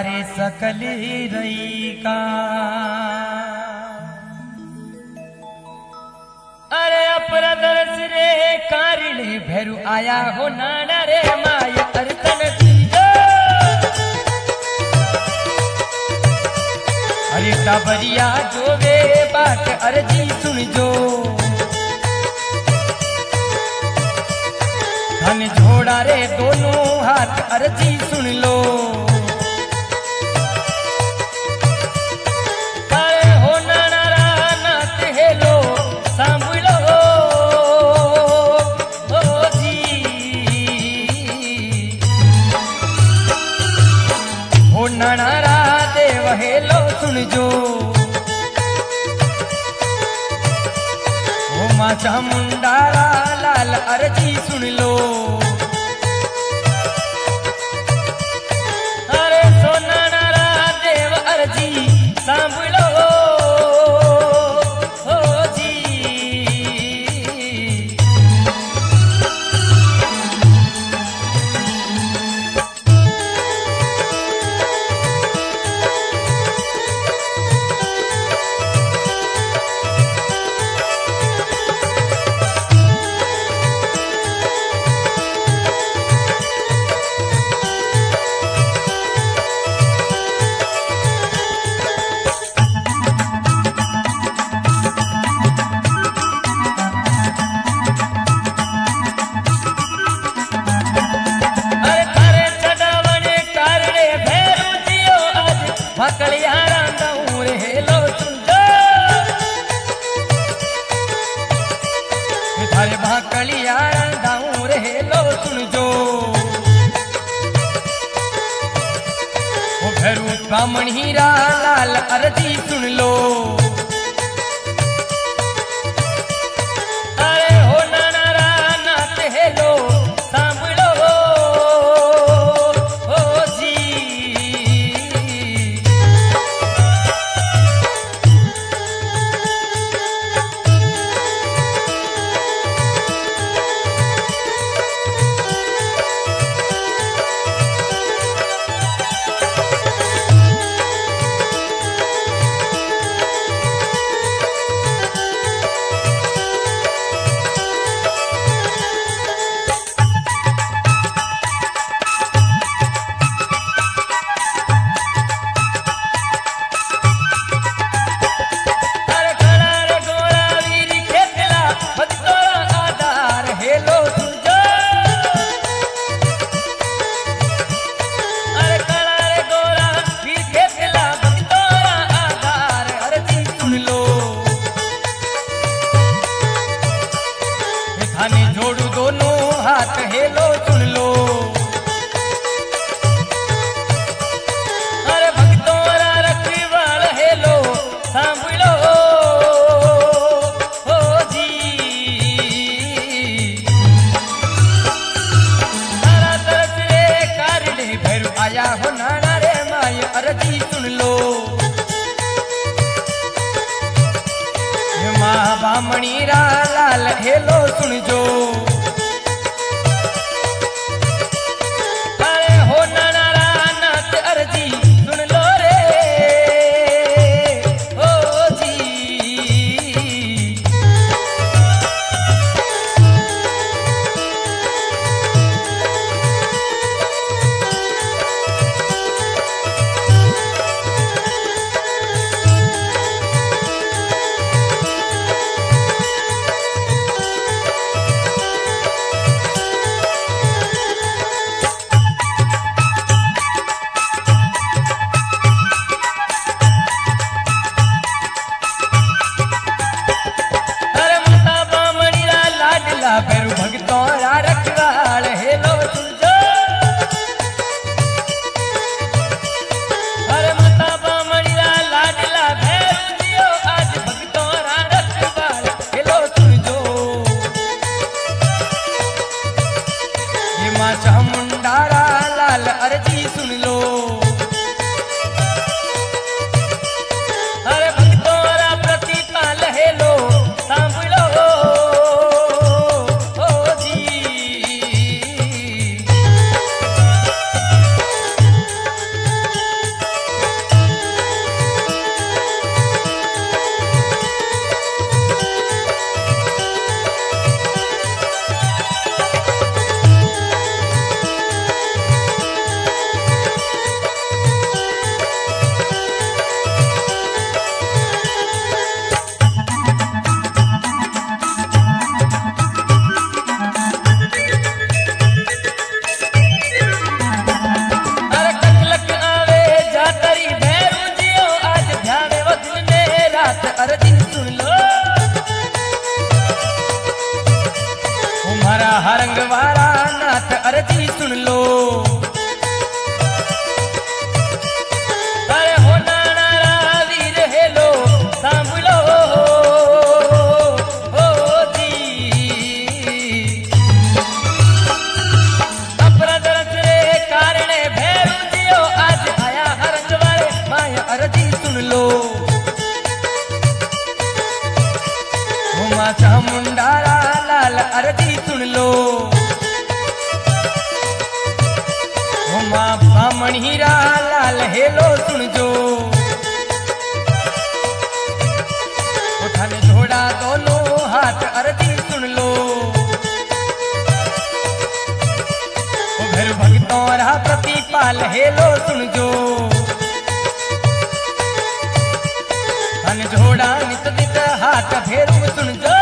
तारे सकली रई का। अरे अपरा दरस रे कारिणे भैरू आया हो नाना रे माय अरतन दीजो। अरे टाबरिया जो वे बात अर्जी सुन जो। धन जोड़ा रे दोनों हाथ अर्जी सुन लो। अरे हो नाना रा नाथ हेलो सांभलो हो जी। हो नाना रा देव हेलो सुन जो। हो मां चामुंडा रा लाल अर्जी सुन लो। अरे सोना नारा देव अर्जी सांभलो हो जी। बामण हीरा लाल अर्जी सुन लो। अरे हो नाना रा नाथ हेलो सांभलो हो जी। जोड़ू दोनों हाथ हेलो सुन लो। अरे भक्तों रा रखवाल हेलो सांभलो हो जी। तारा तरफ रे कारिणे भैरू आया हो नाना रे माय अर्जी सुन लो। मां बामणी रा लाल हेलो सुन जो। अरे हो नाना रा नाथ अर्जी सुन लो रे हो जी। चामुंडारा लाल अर्जी सुन लो, माँ बामणीरा लाल हेलो सुन जो, थाने जोड़ा दोनों हाथ अर्जी सुन लो, घर भक्तों रा प्रतिपाल हेलो सुन जो, थाने जोड़ा नित नित हाथ फेरू सुन जो।